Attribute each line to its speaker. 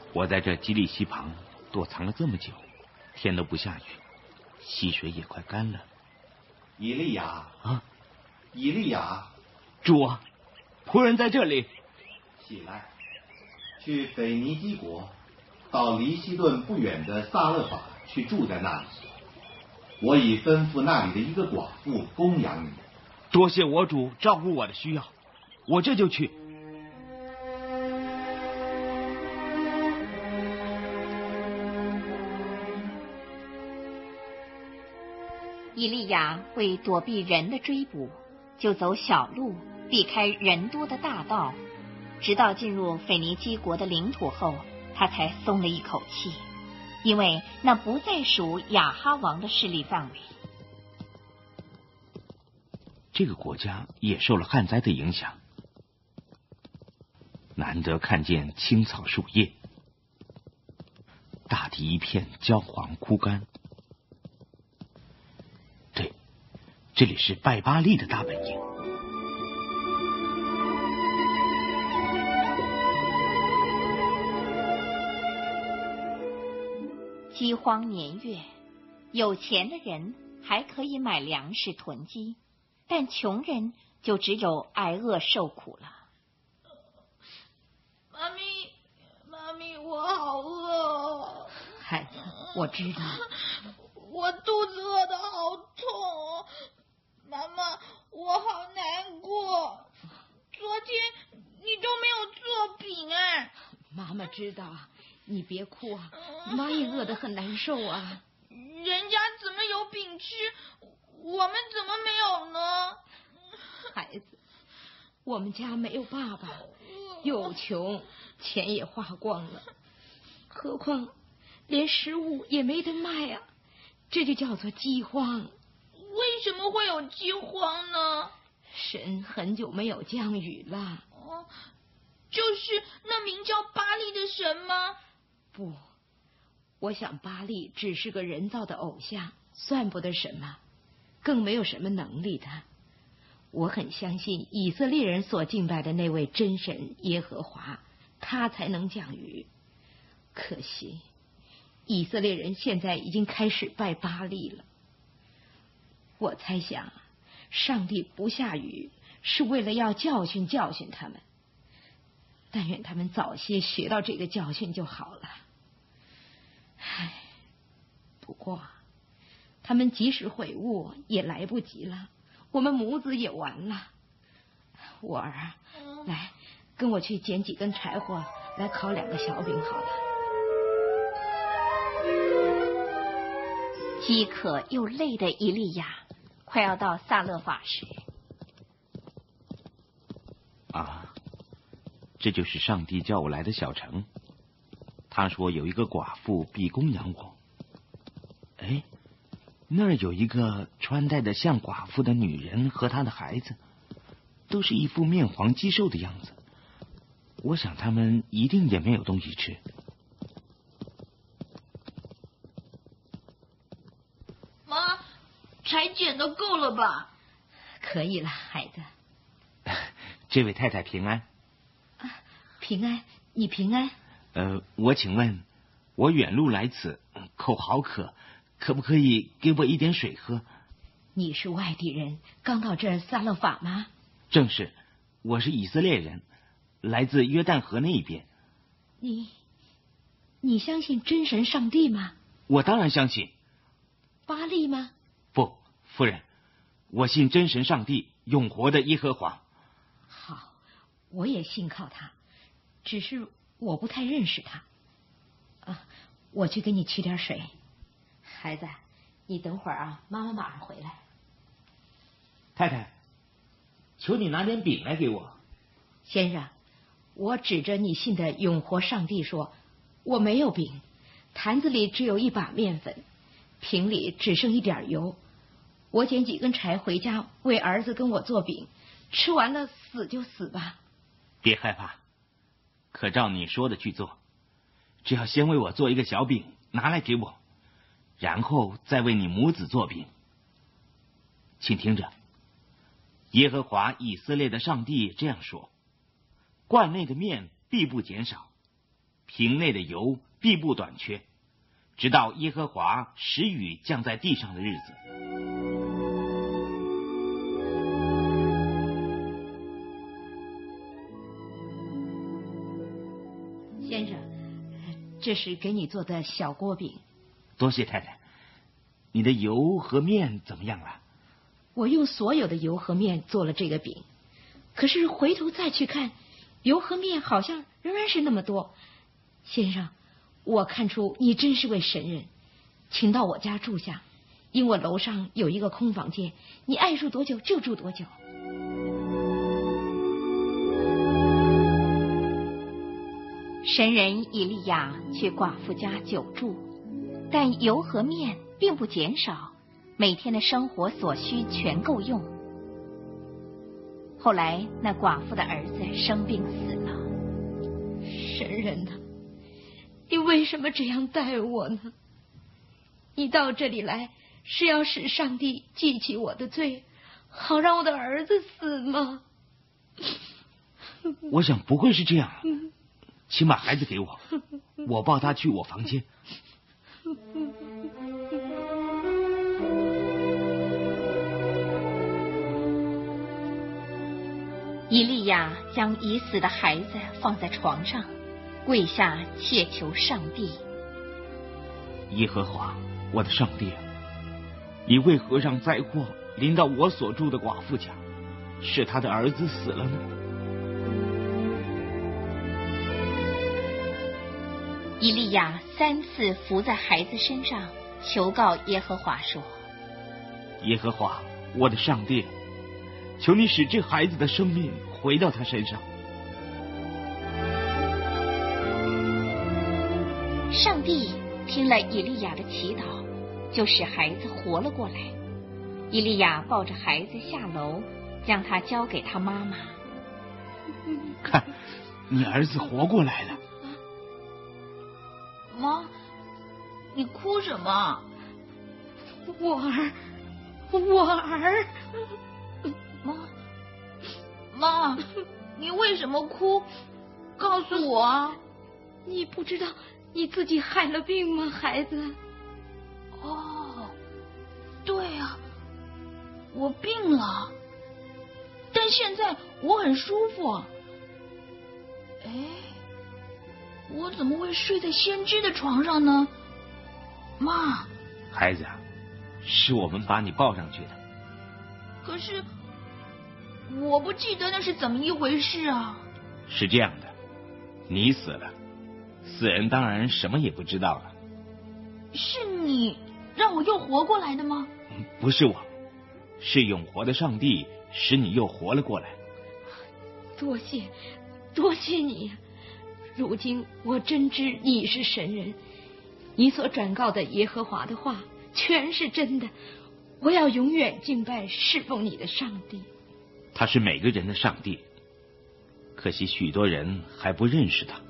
Speaker 1: 我在这基利溪旁躲藏了这么久，天都不下雨，溪水也快干了。
Speaker 2: 以利亚
Speaker 1: 啊，
Speaker 2: 以利亚，
Speaker 1: 主啊，仆人在这里。
Speaker 2: 起来，去腓尼基国，到离西顿不远的撒勒法去住在那里。我已吩咐那里的一个寡妇供养你。
Speaker 1: 多谢我主照顾我的需要，我这就去。
Speaker 3: 以利亚为躲避人的追捕，就走小路，避开人多的大道，直到进入腓尼基国的领土后，他才松了一口气，因为那不再属亚哈王的势力范围。
Speaker 1: 这个国家也受了旱灾的影响，难得看见青草树叶，大地一片焦黄枯干。对，这里是拜巴力的大本营。
Speaker 3: 饥荒年月，有钱的人还可以买粮食囤积，但穷人就只有挨饿受苦了。
Speaker 4: 妈咪，我好饿。
Speaker 3: 孩子，我知道。
Speaker 4: 我肚子饿得好痛。妈妈，我好难过。昨天你都没有做饼哎。
Speaker 5: 妈妈知道，你别哭啊，妈也饿得很难受啊。
Speaker 4: 人家怎么有饼吃，我们怎么没有呢？
Speaker 5: 孩子，我们家没有爸爸，又穷，钱也花光了，何况连食物也没得卖啊，这就叫做饥荒。
Speaker 4: 为什么会有饥荒呢？
Speaker 5: 神很久没有降雨了。
Speaker 4: 就是那名叫巴力的神吗？
Speaker 5: 不，我想巴力只是个人造的偶像，算不得什么，更没有什么能力的。我很相信以色列人所敬拜的那位真神耶和华，他才能降雨。可惜以色列人现在已经开始拜巴力了。我猜想上帝不下雨是为了要教训他们，但愿他们早些学到这个教训就好了。唉，不过他们即使悔悟也来不及了，我们母子也完了。我儿，来跟我去捡几根柴火来烤2个小饼好了。
Speaker 3: 饥渴又累的以利亚快要到撒勒法时，
Speaker 1: 这就是上帝叫我来的小城。他说有一个寡妇必供养我。哎，那儿有一个穿戴的像寡妇的女人和她的孩子，都是一副面黄肌瘦的样子。我想他们一定也没有东西吃。
Speaker 4: 妈，柴捡的够了吧？
Speaker 5: 可以了，孩子。
Speaker 1: 这位太太平安。
Speaker 5: 平安，你平安？
Speaker 1: 我请问，我远路来此，口好渴，可不可以给我一点水喝？
Speaker 5: 你是外地人，刚到这儿撒勒法吗？
Speaker 1: 正是，我是以色列人，来自约旦河那一边。
Speaker 5: 你相信真神上帝吗？
Speaker 1: 我当然相信。
Speaker 5: 巴力吗？
Speaker 1: 不，夫人，我信真神上帝，永活的耶和华。
Speaker 5: 好，我也信靠他，只是我不太认识他。我去给你取点水。孩子，你等会儿啊，妈妈马上回来。
Speaker 1: 太太，求你拿点饼来给我。
Speaker 5: 先生，我指着你信的永活上帝说，我没有饼，坛子里只有1把面粉，瓶里只剩1点油。我捡几根柴回家为儿子跟我做饼，吃完了死就死吧。
Speaker 1: 别害怕，可照你说的去做，只要先为我做一个小饼拿来给我，然后再为你母子做饼。请听着，耶和华以色列的上帝这样说：罐内的面必不减少， 瓶内的油必不短缺，直到耶和华使雨降在地上的日子。
Speaker 5: 先生，这是给你做的小锅饼。
Speaker 1: 多谢太太。你的油和面怎么样了？
Speaker 5: 我用所有的油和面做了这个饼，可是回头再去看，油和面好像仍然是那么多。先生，我看出你真是位神人，请到我家住下，因我楼上有一个空房间，你爱住多久就住多久。
Speaker 3: 神人以利亚去寡妇家久住，但油和面并不减少，每天的生活所需全够用。后来那寡妇的儿子生病死了。
Speaker 5: 神人啊，你为什么这样待我呢？你到这里来是要使上帝记起我的罪，好让我的儿子死吗？
Speaker 1: 我想不会是这样，请把孩子给我，我抱他去我房间。
Speaker 3: 以利亚将已死的孩子放在床上，跪下切求上帝。
Speaker 1: 耶和华，我的上帝啊，你为何让灾祸临到我所住的寡妇家，使他的儿子死了呢？
Speaker 3: 以利亚3次伏在孩子身上，求告耶和华说：
Speaker 1: 耶和华，我的上帝，求你使这孩子的生命回到他身上。
Speaker 3: 上帝听了以利亚的祈祷，就使孩子活了过来。以利亚抱着孩子下楼，将他交给他妈妈。
Speaker 1: 看，你儿子活过来了。
Speaker 4: 妈，你哭什么？
Speaker 5: 我儿。
Speaker 4: 妈，你为什么哭？告诉我啊！
Speaker 5: 你不知道你自己害了病吗，孩子？
Speaker 4: 哦，对啊，我病了，但现在我很舒服。哎，我怎么会睡在先知的床上呢？妈，
Speaker 1: 孩子，是我们把你抱上去的。
Speaker 4: 可是我不记得那是怎么一回事啊。
Speaker 1: 是这样的，你死了，死人当然什么也不知道了。
Speaker 4: 是你让我又活过来的吗？
Speaker 1: 不是我，是永活的上帝使你又活了过来。
Speaker 5: 多谢你，如今我真知你是神人，你所转告的耶和华的话全是真的，我要永远敬拜侍奉你的上帝。
Speaker 1: 他是每个人的上帝，可惜许多人还不认识他。